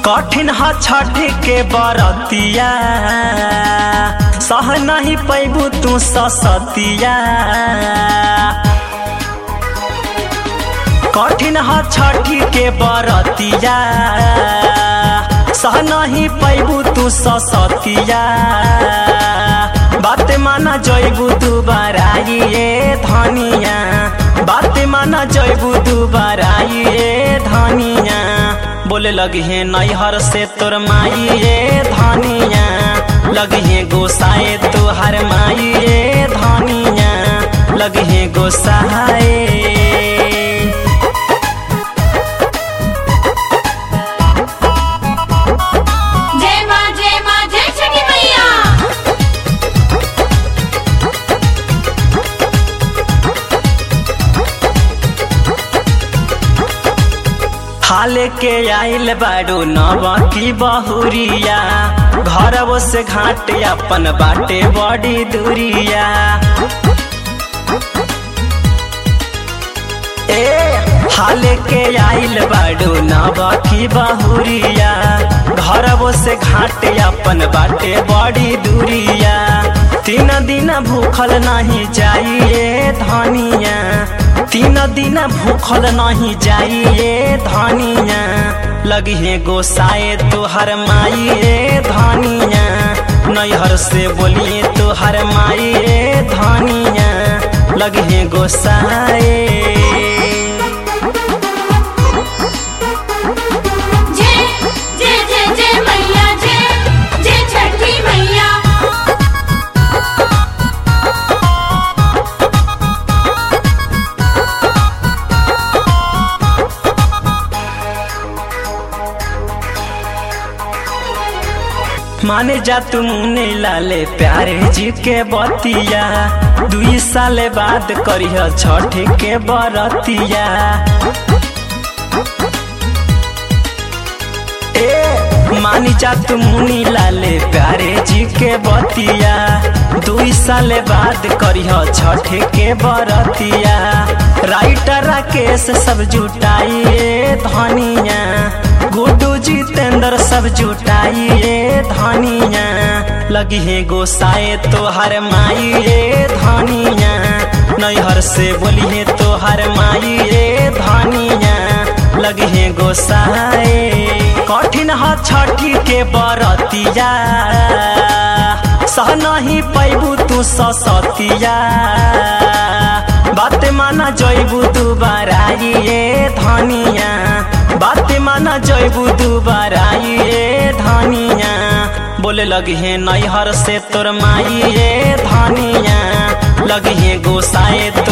कठिन ह छठ के बरतिया सह नहीं पैबू तू ससतिया। कठिन ह छठ के बरतिया सह नहीं पैबू तू ससतिया। बात माना जैबू दुबारा ये धनिया, बात माना जैबू दुबारा ये धनिया। बोले लगी है नैहर से तोर माई ये धनिया, लगी है गोसाए तोहर माई ये धनिया, लगी है गोसाए। हाले के आइल बाड़ू नवा की बहुरिया, घरवो से घाट अपन बाटे बड़ी दूरिया। हाले के आइल बाड़ू नवा की बहुरिया, घरवो से घाट अपन बाटे बड़ी दूरिया। 3 दिन भूखल नहीं जाइए धनिया, 3 दिन भूखल नहीं जाइए धनिया, लगी है गोसाए तोहर माई ये धनिया। नैहर से बोलिए तोहर माई ये धनिया, लगी है गोसाए। माने जा तुम ने लाले प्यारे जी के बतिया, 2 साल बाद करिह छठ के बरतिया। मानी जा तुम ने लाले प्यारे जी के बतिया, 2 साल बाद करिह छठ के बरतिया। राइटर राकेश सब जुटाइए धनिया, गुड्डू जितेंद्र सब जुटाइए धनिया, लगी है गोसाए तोहर माई ये धनिया। नैहर से बोलिए तोहर माई ये धनिया, लगी है गोसाए। कठिन ह छठी के बरतिया सह नहीं पैबू तू ससतिया। बात माना जैबू दुबारा ये धनिया, बात माना जैबू दुबारा ये धनिया। बोले लगी है नैहर से तोर माई ये धनिया, लगी है गोसाए